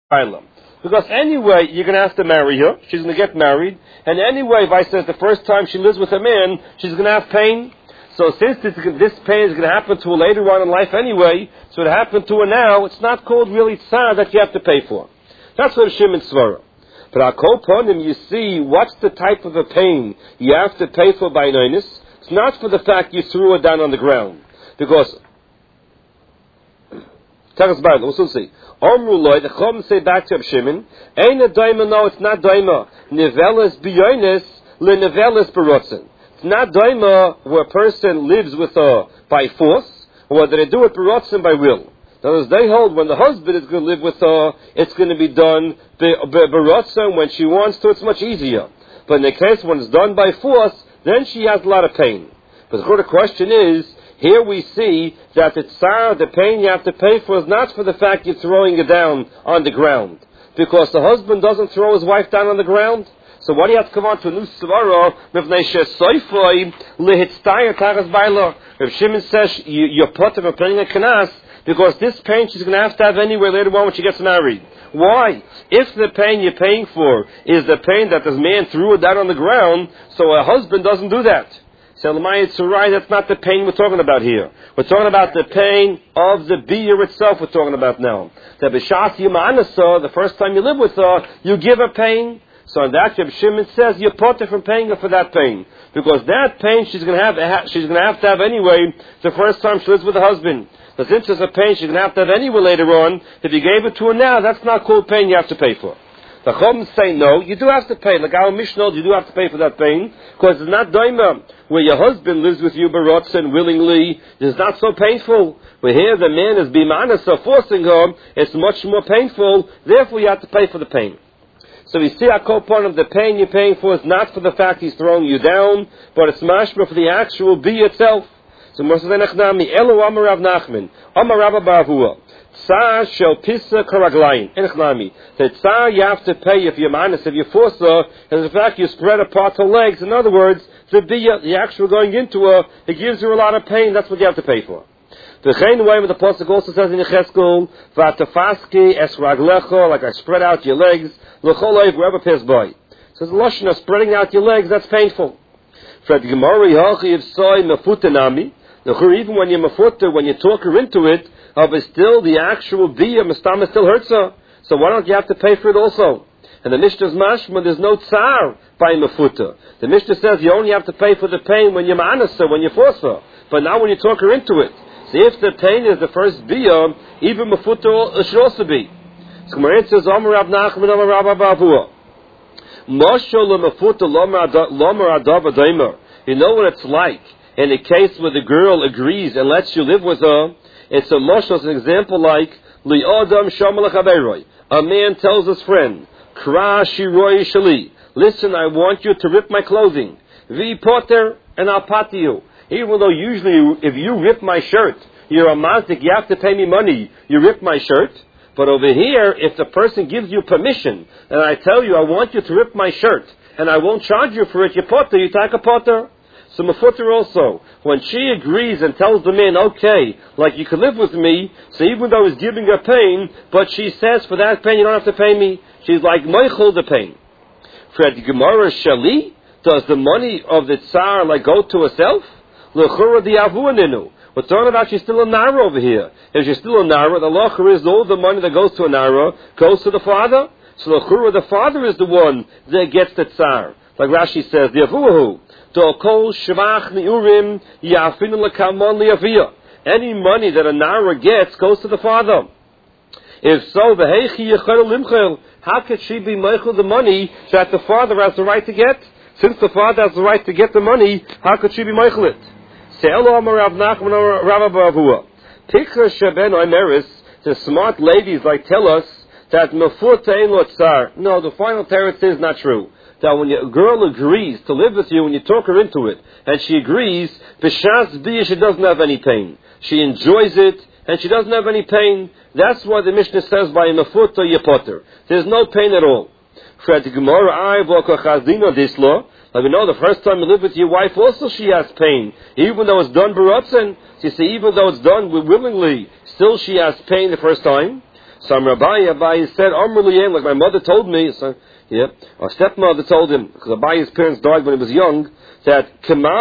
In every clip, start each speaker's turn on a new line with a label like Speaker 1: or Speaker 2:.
Speaker 1: Because anyway, you're going to have to marry her. She's going to get married. And anyway, if I says the first time she lives with a man, she's going to have pain. So since this pain is going to happen to her later on in life anyway, so it happened to her now, it's not called really tzar that you have to pay for. That's what Shimon Svara. But I'll call upon him, you see, what's the type of a pain you have to pay for by Noinis? It's not for the fact you threw her down on the ground. Because, we'll see. Omruloi, the Chom say back to Shimon, ain't a daima, no, it's not daima. Nivelas biyonis, le nivelas barotzen. It's not daima where a person lives with her by force, or whether they do it barotzen by will. In other words, they hold when the husband is going to live with her, it's going to be done barotzen when she wants to, it's much easier. But in the case when it's done by force, then she has a lot of pain. But the question is, here we see that the tsar, the pain you have to pay for, is not for the fact you're throwing it down on the ground. Because the husband doesn't throw his wife down on the ground. So why do you have to come on to a new svara? If Shimon says you're put him paying a kanas, because this pain she's going to have anyway later on when she gets married. Why? If the pain you're paying for is the pain that this man threw it down on the ground, so a husband doesn't do that. So that's not the pain we're talking about here. We're talking about the pain of the beer itself we're talking about now. The b'shas yimanasa, the first time you live with her, you give her pain. So in that, Shimon says you're put her from paying her for that pain. Because that pain she's going to have anyway the first time she lives with her husband. The since there's a pain she's going to have anyway later on, if you gave it to her now, that's not called pain you have to pay for. The Chum say no, you do have to pay. Like our Mishnah, you do have to pay for that pain, because it's not daima where your husband lives with you barotzen willingly. It's not so painful. Where here the man is bimanas, so forcing her, it's much more painful. Therefore, you have to pay for the pain. So we see a part of the pain you're paying for is not for the fact he's throwing you down, but it's mashma for the actual bee itself. So Moshe Nachnami, Elu Amar Rav Nachman, Amar Rabba Baravua. Tsar shel pisa karaglayin. Enechnami. The tsar you have to pay if you're minus, if you force her, and the fact you spread apart her legs. In other words, the actual going into her, it gives her a lot of pain. That's what you have to pay for. The way the pasuk also says in Yecheskel, v'atafaski es raglecha, like I spread out your legs, l'cholayv wherever pass by. So the lashon of spreading out your legs, that's painful. For the Gemara Yachiv soy mefutanami. Even when you're mefuta, when you talk her into it, but still the actual biyah mastama still hurts her. So why don't you have to pay for it also? And the Mishnah's mashma, there's no tsar by mefuta. The Mishnah says you only have to pay for the pain when you're ma'anasa, when you force her. But now when you talk her into it. So if the pain is the first biyah, even mefuta should also be. So Gemara says, Amar Rav Nachman, Amar Rabba Bavua. Mashal mefuta lomar adava daimer. You know what it's like in a case where the girl agrees and lets you live with her. It's a mashal, it's an example like li adam shamal chaveroi. A man tells his friend, Kra shiroi shali. Listen, I want you to rip my clothing. Vi poter, and I'll pati you. Even though usually if you rip my shirt, you're a mazdik, you have to pay me money. You rip my shirt. But over here, if the person gives you permission, and I tell you I want you to rip my shirt, and I won't charge you for it, you poter, you take a poter. So mefuter also, when she agrees and tells the man, okay, like you can live with me, so even though he's giving her pain, but she says for that pain you don't have to pay me, she's like meichel the pain. For the Gemara shali, does the money of the tsar like go to herself? L'chura di avuaninu. We're talking about she's still a nara over here. If she's still a nara, the locher is all the money that goes to a nara goes to the father. So l'chura, the father is the one that gets the tsar. Like Rashi says, the avuahu. Any money that a nara gets goes to the father. If so, how could she be meichel the money that the father has the right to get? Since the father has the right to get the money, how could she be meichel it? The smart ladies like tell us that mefuta ein lo tsar. No, the final teretz is not true. That when a girl agrees to live with you, when you talk her into it, and she agrees, b'shas biyah, she doesn't have any pain. She enjoys it, and she doesn't have any pain. That's why the Mishnah says by mefuta yepoter. There's no pain at all. Like we know the first time you live with your wife, also she has pain. Even though it's done baratzen, you see, even though it's done willingly, still she has pain the first time. So Abaye said, like my mother told me, so, our stepmother told him, because Abaye's parents died when he was young, that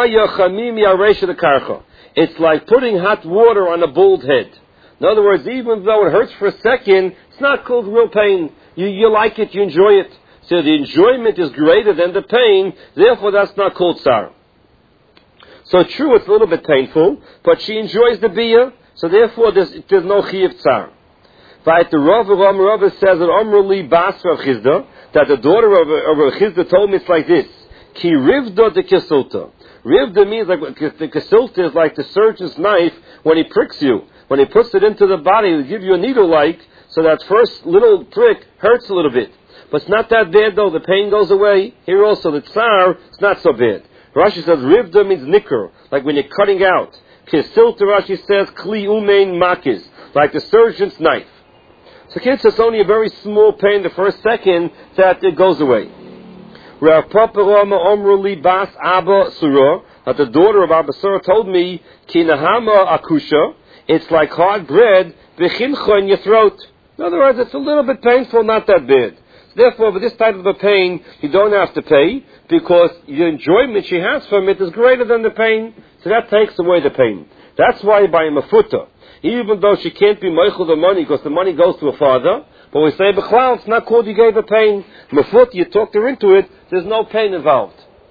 Speaker 1: it's like putting hot water on a bald head. In other words, even though it hurts for a second, it's not called real pain. You like it, you enjoy it. So the enjoyment is greater than the pain, therefore that's not called tsar. So true, it's a little bit painful, but she enjoys the biyah, so therefore there's no chiyuv tsar. But the Rav says that Amruli Bas Rav Chizda, that the daughter of Rav Chizda told me it's like this. Ki rivda de kesulta. Rivda means like the kesulta is like the surgeon's knife when he pricks you. When he puts it into the body, he'll give you a needle like, so that first little prick hurts a little bit. But it's not that bad though, the pain goes away. Here also, the tsar, it's not so bad. Rashi says rivda means nicker, like when you're cutting out. Kesulta, Rashi says kli umein makis, like the surgeon's knife. So kids, it's only a very small pain the first second that it goes away. Rav Papa Rama Omruli Bas Abba Surah, that the daughter of Abba Surah told me, Ki Nahama Akusha, it's like hard bread, Bechincha in your throat. In other words, it's a little bit painful, not that bad. Therefore, for this type of a pain, you don't have to pay, because the enjoyment she has from it is greater than the pain, so that takes away the pain. That's why by a mafuta, even though she can't be meichel the money, because the money goes to her father, but we say, b'chlal, it's not called you gave her pain. Mafuta, you talked her into it, there's no pain involved.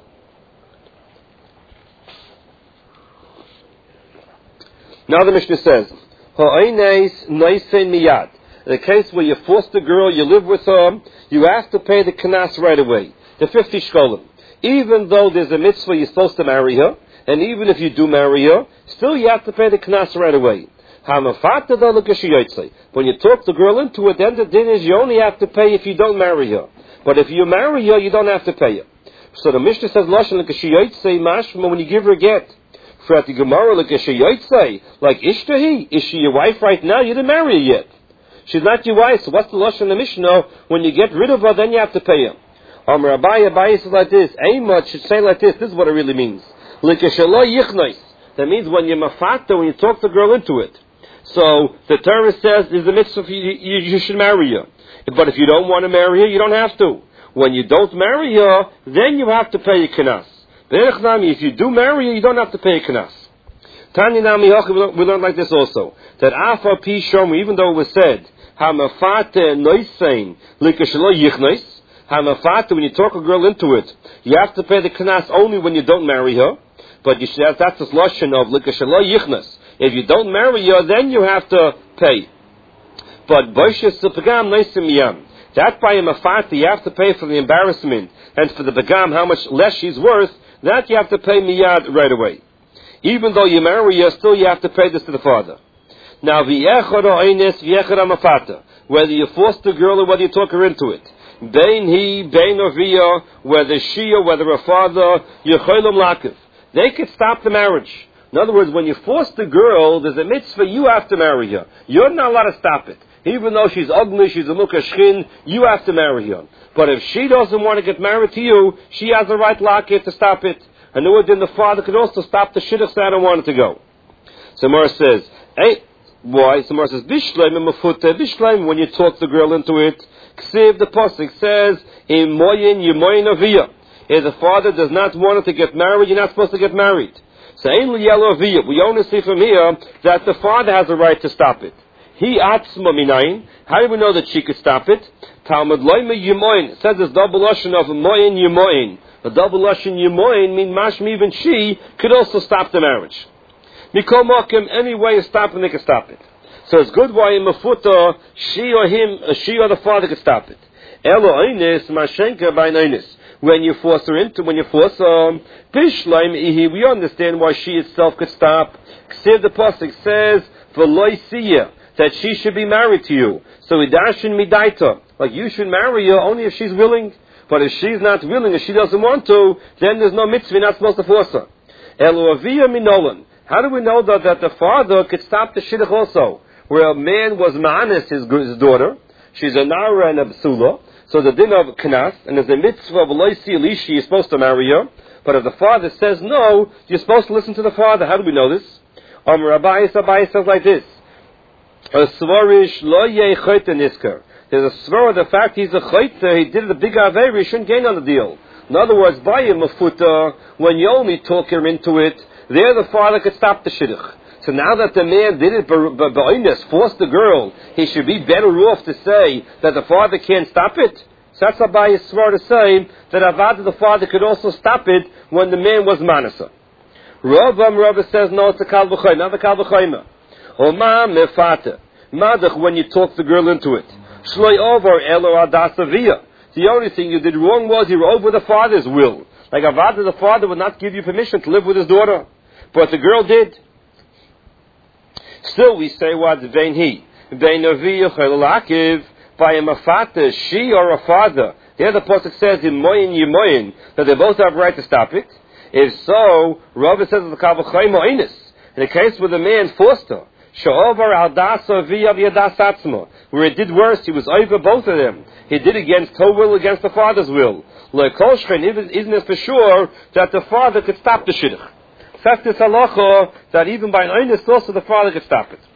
Speaker 1: Now the Mishnah says, Ha'aynes noisen miyad. In the case where you force the girl, you live with her, you have to pay the kanas right away, the 50 shkolim. Even though there's a mitzvah, you're supposed to marry her, and even if you do marry her, still you have to pay the kanas right away. When you talk the girl into it, then the din is you only have to pay if you don't marry her. But if you marry her, you don't have to pay her. So the Mishnah says, when you give her a get, like Ishtahi, is she your wife right now? You didn't marry her yet. She's not your wife, so what's the Lashon of the Mishnah? When you get rid of her, then you have to pay her. Abaye says like this, Eimot should say like this is what it really means. That means when you're mafata, when you talk the girl into it. So the Torah says there's a mitzvah you should marry her. But if you don't want to marry her, you don't have to. When you don't marry her, then you have to pay a kanas. If you do marry her, you don't have to pay a kanas. Tanya Nami, we learned like this also. That Afa Pi Shom, even though it was said, Hamafate Noisein, Likashalo Yichnois, Hamafate, when you talk a girl into it, you have to pay the kanas only when you don't marry her. But you should have, that's the lashon of Likashalo Yichnois. If you don't marry her, then you have to pay. But Boishas Pagam Noisim Yam. That by a mafata, you have to pay for the embarrassment and for the begam, how much less she's worth, that you have to pay miyad right away. Even though you marry her, still you have to pay this to the father. Now, whether you force the girl or whether you talk her into it, whether she or whether her father, they could stop the marriage. In other words, when you force the girl, there's a mitzvah, you have to marry her. You're not allowed to stop it. Even though she's ugly, she's a mukashchin, you have to marry her. But if she doesn't want to get married to you, she has the right locket to stop it. And then the father could also stop the shidduch that I don't want it to go. So Mara says, why? So Mara says, Bishleim, when you talk the girl into it, Ksiv, the pasuk says, if the father does not want her to get married, you're not supposed to get married. So we only see from here that the father has a right to stop it. He atzma minayin. How do we know that she could stop it? Talmud loyme yemoin. Says this double lashon of moyin yemoin. The double lashon yemoin mean mashmi, even she could also stop the marriage. Mikol mokim, any way of stopping, they can stop it. So it's good why in mafuta, she or the father could stop it. Elo einis mashenka by einis. When you force her, bishleim ihi, we understand why she itself could stop. Ksiv, the pasuk says, v'loi siyah, that she should be married to you. So idashin midaita, like you should marry her only if she's willing. But if she's not willing, if she doesn't want to, then there's no mitzvah, you're not supposed to force her. Eloavia minolan. How do we know that the father could stop the shidduch also? Where a man was ma'anis his daughter, she's a nara and a b'sula, so the din of knas, and there's a mitzvah of loisi elishi, you're supposed to marry her. But if the father says no, you're supposed to listen to the father. How do we know this? Abaye says like this. A svarish lo yeh chayta nisker. There's a svar of the fact he's a chayta, he did a big aveir, he shouldn't gain on the deal. In other words, by a mafuta, when you only talk her into it, there the father could stop the shidduch. So now that the man did it ba'oinus, forced the girl, he should be better off to say that the father can't stop it. So that's by a svar to say that avad the father could also stop it when the man was manasa. Rava says no, it's a kal v'chayma, not a kal v'chayma. Oma mefata. Madach, when you talk the girl into it. Shloi over elo adasavia. The only thing you did wrong was you were over the father's will. Like Avada, the father would not give you permission to live with his daughter. But the girl did. Still we say what vein he. Vein avia chaylakiv. By a mafata, she or a father. The other pasuk says in moyin yimoyin that they both have a right to stop it. If so, Rava says the kavachayim oinis. In the case where the man forced her, she'over al dasa v'yav yadas atzma, where it did worse, he was over both of them. He did against her will, against the father's will. Le'kol shchen, isn't it for sure that the father could stop the shidduch? That's this halacha that even by an oinis also the father could stop it.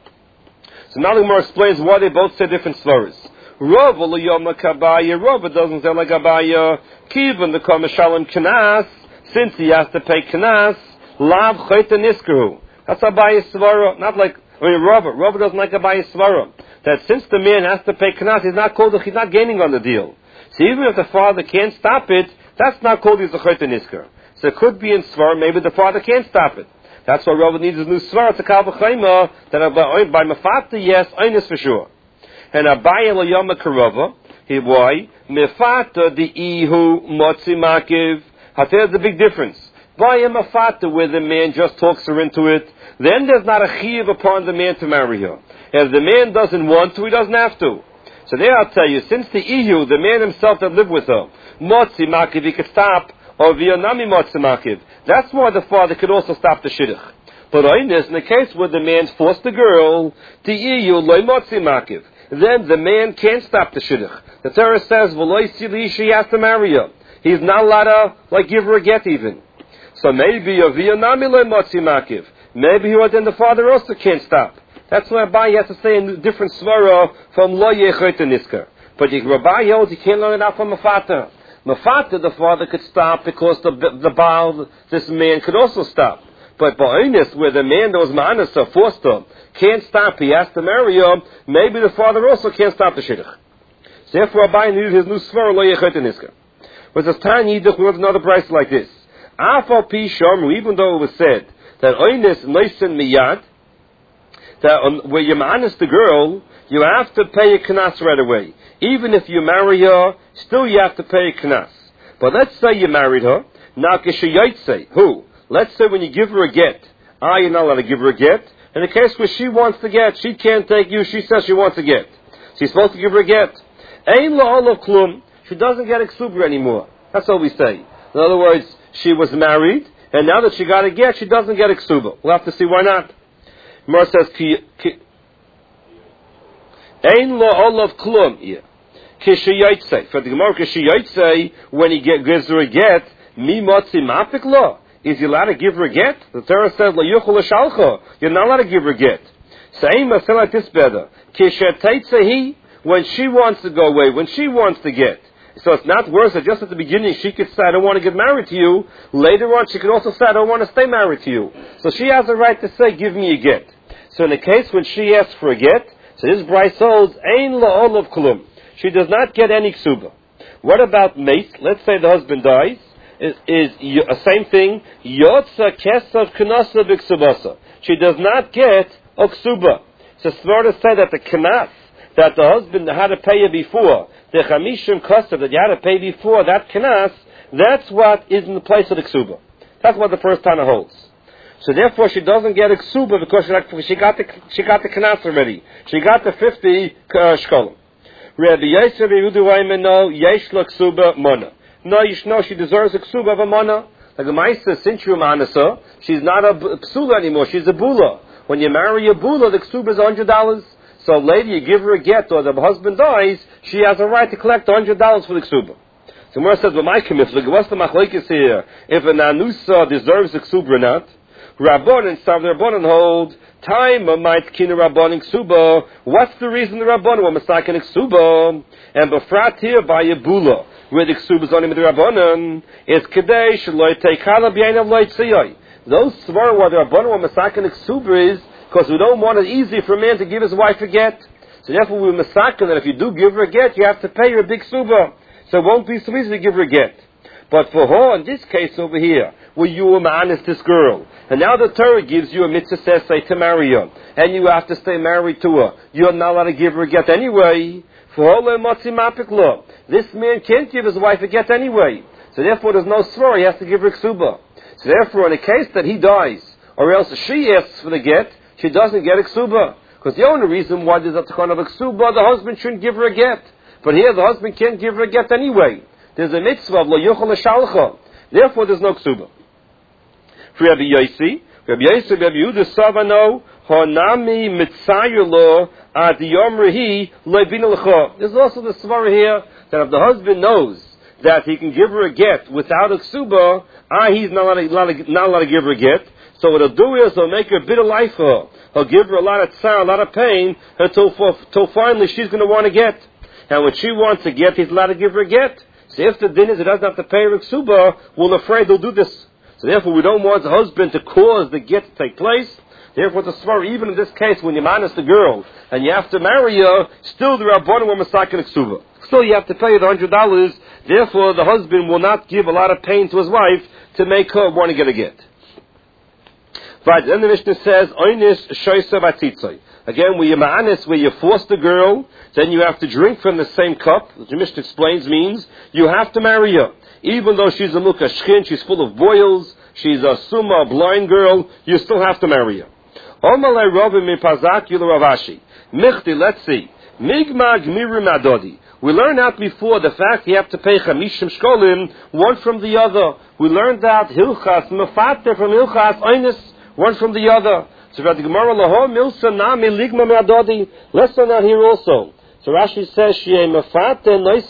Speaker 1: So now the Gemara explains why they both say different stories. Rava l'yoma kabaya, Rava doesn't say like Abaya, Kivan the Kameshalim Kanas, since he has to pay Kanas, Lav Chayta Niskahu. That's Abaya's Svara, not like, Rava doesn't like Abaya's Svara. That since the man has to pay Kanas, he's not gaining on the deal. So even if the father can't stop it, that's not called he's a Chayta Niskar. So it could be in Svara, maybe the father can't stop it. That's why Rava needs a new Svara, it's a Kal V'chayma, that by Mafata, yes, Einis for sure. And Abaya l'yoma karova, why? Mefata the ihu motzi makiv. There's the big difference. By a mefata, where the man just talks her into it, then there's not a chiyuv upon the man to marry her. If the man doesn't want to, he doesn't have to. So there I'll tell you, since the ihu, the man himself that lived with her, motzi makiv, he could stop, or v'yonami motzi makiv. That's why the father could also stop the shidduch. But in the case where the man forced the girl, the ihu loy motzi makiv, then the man can't stop the shidduch. The Torah says, "V'loi sili," she has to marry her. He's not allowed to give her a get even. So maybe Aviyanami le motzi makiv. Maybe then the father also can't stop. That's why Abai has to say a different svara from lo yechayta niskar. But Rabbi holds he can't learn it out from Mafata. Mafata, the father could stop because the Baal, this man, could also stop. But Ba'inus, where the man that was ma'anasa, forced him, can't stop, he has to marry him, maybe the father also can't stop the shidduch. So therefore, Abai needed his new svara, lo yechayta niskar. But this time, we want another price like this. Afal pi shamru, even though it was said that oines noisen miyad, that where you ma'anas the girl, you have to pay a knas right away. Even if you marry her, still you have to pay a knas. But let's say you married her, now kishayaitse, who? Let's say when you give her a get, you're not allowed to give her a get. In the case where she wants to get, she can't take you, she says she wants to get. She's supposed to give her a get. Ein la'olav klum, she doesn't get exuber anymore. That's all we say. In other words, she was married, and now that she got a get, she doesn't get exuber. We'll have to see why not. Mar says, Ein la'olav klum, kishayaitse. For the Gemara, kishayaitse, when he gives her a get, mi motzi mafik lo. Is he allowed to give her a get? The Torah says, La yuchel l'shalcha. You're not allowed to give her a get. Same as like this better. Kishayaitse, when she wants to go away, when she wants to get. So it's not worse that just at the beginning she could say, I don't want to get married to you. Later on she could also say, I don't want to stay married to you. So she has a right to say, give me a get. So in the case when she asks for a get, so this Bryce holds, Ein la'olav klum. She does not get any ksuba. What about mate? Let's say the husband dies. Is a same thing. Yotza kesav knasa b'ksubasa. She does not get a ksuba. So Svara say that the knas that the husband had to pay her before, the chamishim kosav that you had to pay before that knas, that's what is in the place of the ksuba. That's what the first Tana holds. So therefore, she doesn't get a ksuba because she got the knas already. She got the 50 shkolim. Rabbi Yosef Yehuda Raimeno yesh la ksuba mona. No, you should know she deserves a ksuba of a mana. Like the Maisa, since you're manasa, she's not a psula anymore, she's a bula. When you marry a bula, the ksuba is $100. So later you give her a get, or the husband dies, she has a right to collect $100 for the ksuba. So Gemara says, well, my commitment, what's the machlekes here? If an anusa deserves a ksuba or not? Rabbanan, some Rabbanan hold, time might kina Rabbanan ksuba. What's the reason the Rabbanan were masakin ksuba? And befrat here by Yebula, where the ksuba is only with the Rabbanan, is kadesh loy teikala b'yainav loy tziyoi. Those svar where the Rabbanan were masakin ksuba is because we don't want it easy for a man to give his wife a get. So therefore we masakin that if you do give her a get, you have to pay her a big ksuba. So it won't be so easy to give her a get. But for her, in this case over here, where you were ma'anis this girl, and now the Torah gives you a mitzvah says, say, to marry her, and you have to stay married to her, you're not allowed to give her a get anyway. For her, this man can't give his wife a get anyway. So therefore there's no svar, he has to give her ksuba. So therefore in the case that he dies, or else she asks for the get, she doesn't get a ksuba. Because the only reason why there's a takon of a ksuba, the husband shouldn't give her a get. But here the husband can't give her a get anyway. There's a mitzvah of lo yuchal l'shalcha. Therefore there's no ksuba. For Rabbi Yossi, Rabbi Yehuda Savano, Honami Mitzayulo, Ad Yomrehi, Levina L'cha. There's also the svara here, that if the husband knows that he can give her a get without a ksuba, he's not allowed to give her a get. So what he'll do is he'll make her a bitter life for her. He'll give her a lot of tsar, a lot of pain, until finally she's going to want to get. And when she wants a get, he's allowed to give her a get. So if the din is he doesn't have to pay her ksuba, we're afraid he'll do this. So therefore we don't want the husband to cause the get to take place. Therefore the svar, even in this case, when you minus the girl, and you have to marry her, still the Rabbanan were masakin ksuba. Still you have to pay the $100. Therefore the husband will not give a lot of pain to his wife to make her want to get a get. But then the Mishnah says, Oynis shoysa batzitzai. Again, where you ma'anis, where you force the girl, then you have to drink from the same cup. The Mishnah explains means you have to marry her. Even though she's a muka shchin, she's full of boils, she's a summa, a blind girl, you still have to marry her. Omalei Ravim mipazak yula Ravashi. Michti, let's see. Migma gmirim adodi. We learned out before the fact you have to pay chamishim shkolim, one from the other. We learned out hilchas, mefater from hilchas, oynis, one from the other. So the Gemara laho milsa nami ligma me'adodi. Let's learn out here also. So Rashi says she mefater